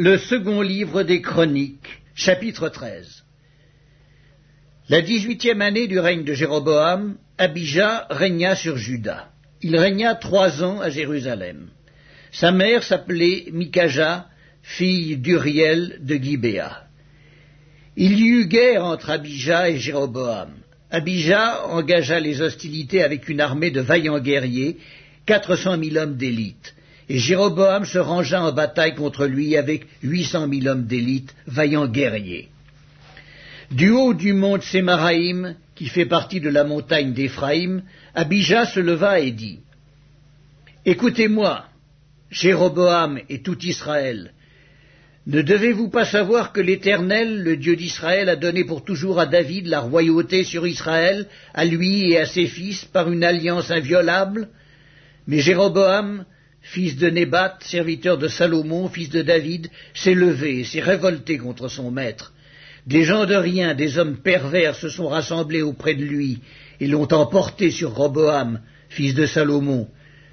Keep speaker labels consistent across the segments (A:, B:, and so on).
A: Le second livre des Chroniques, chapitre 13. La 18e année du règne de Jéroboam, Abijah régna sur Juda. Il régna 3 ans à Jérusalem. Sa mère s'appelait Mikaja, fille d'Uriel de Gibéa. Il y eut guerre entre Abijah et Jéroboam. Abijah engagea les hostilités avec une armée de vaillants guerriers, 400 000 hommes d'élite. Et Jéroboam se rangea en bataille contre lui avec 800 000 hommes d'élite, vaillants guerriers. Du haut du mont Sémaraïm, qui fait partie de la montagne d'Éphraïm, Abijah se leva et dit : « Écoutez-moi, Jéroboam et tout Israël, ne devez-vous pas savoir que l'Éternel, le Dieu d'Israël, a donné pour toujours à David la royauté sur Israël, à lui et à ses fils, par une alliance inviolable ? Mais Jéroboam, fils de Nébat, serviteur de Salomon, fils de David, s'est levé et s'est révolté contre son maître. Des gens de rien, des hommes pervers se sont rassemblés auprès de lui et l'ont emporté sur Roboam, fils de Salomon.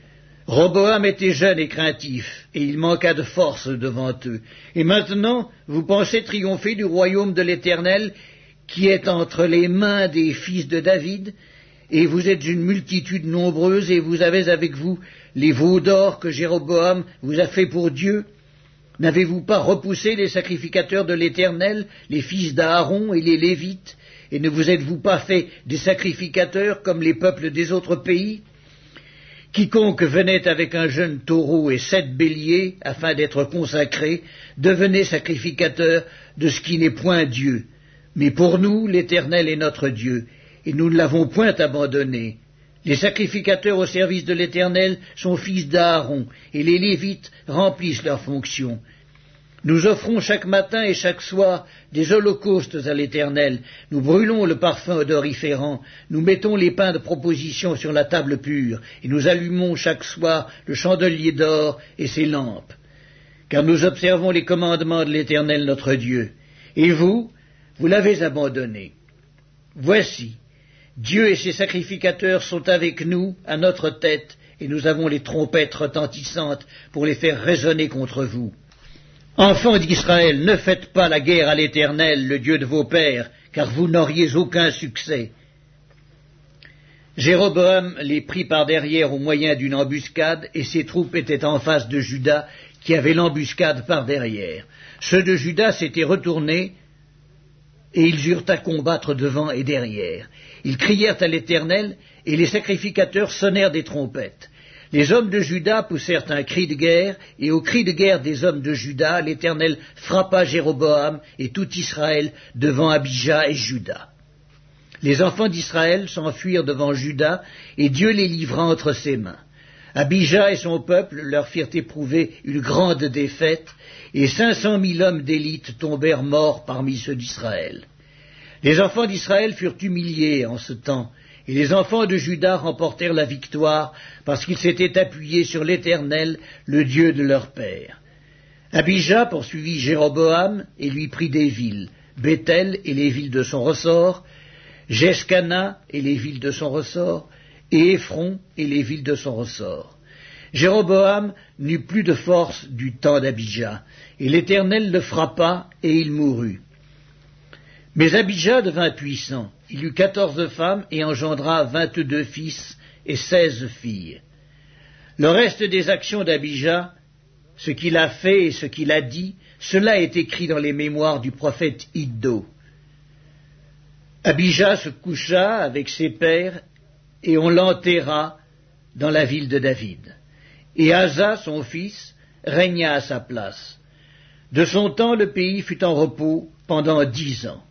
A: Roboam était jeune et craintif, et il manqua de force devant eux. Et maintenant, vous pensez triompher du royaume de l'Éternel, qui est entre les mains des fils de David, et vous êtes une multitude nombreuse, et vous avez avec vous les veaux d'or que Jéroboam vous a fait pour Dieu. N'avez-vous pas repoussé les sacrificateurs de l'Éternel, les fils d'Aaron et les Lévites, et ne vous êtes-vous pas fait des sacrificateurs comme les peuples des autres pays ? Quiconque venait avec un jeune taureau et 7 béliers, afin d'être consacré, devenait sacrificateur de ce qui n'est point Dieu. Mais pour nous, l'Éternel est notre Dieu, et nous ne l'avons point abandonné. Les sacrificateurs au service de l'Éternel sont fils d'Aaron, et les Lévites remplissent leurs fonctions. Nous offrons chaque matin et chaque soir des holocaustes à l'Éternel. Nous brûlons le parfum odoriférant. Nous mettons les pains de proposition sur la table pure, et nous allumons chaque soir le chandelier d'or et ses lampes. Car nous observons les commandements de l'Éternel notre Dieu. Et vous, vous l'avez abandonné. Voici, Dieu et ses sacrificateurs sont avec nous, à notre tête, et nous avons les trompettes retentissantes pour les faire résonner contre vous. Enfants d'Israël, ne faites pas la guerre à l'Éternel, le Dieu de vos pères, car vous n'auriez aucun succès. Jéroboam les prit par derrière au moyen d'une embuscade, et ses troupes étaient en face de Juda, qui avait l'embuscade par derrière. Ceux de Juda s'étaient retournés, et ils eurent à combattre devant et derrière. Ils crièrent à l'Éternel, et les sacrificateurs sonnèrent des trompettes. Les hommes de Juda poussèrent un cri de guerre, et au cri de guerre des hommes de Juda, l'Éternel frappa Jéroboam et tout Israël devant Abijah et Juda. Les enfants d'Israël s'enfuirent devant Juda, et Dieu les livra entre ses mains. Abijah et son peuple leur firent éprouver une grande défaite, et 500 000 hommes d'élite tombèrent morts parmi ceux d'Israël. Les enfants d'Israël furent humiliés en ce temps, et les enfants de Juda remportèrent la victoire parce qu'ils s'étaient appuyés sur l'Éternel, le Dieu de leur père. Abijah poursuivit Jéroboam et lui prit des villes, Béthel et les villes de son ressort, Jescana et les villes de son ressort, et Éphron et les villes de son ressort. Jéroboam n'eut plus de force du temps d'Abijah, et l'Éternel le frappa et il mourut. Mais Abijah devint puissant. Il eut 14 femmes et engendra 22 fils et 16 filles. Le reste des actions d'Abijah, ce qu'il a fait et ce qu'il a dit, cela est écrit dans les mémoires du prophète Iddo. Abijah se coucha avec ses pères et on l'enterra dans la ville de David. Et Asa, son fils, régna à sa place. De son temps, le pays fut en repos pendant 10 ans.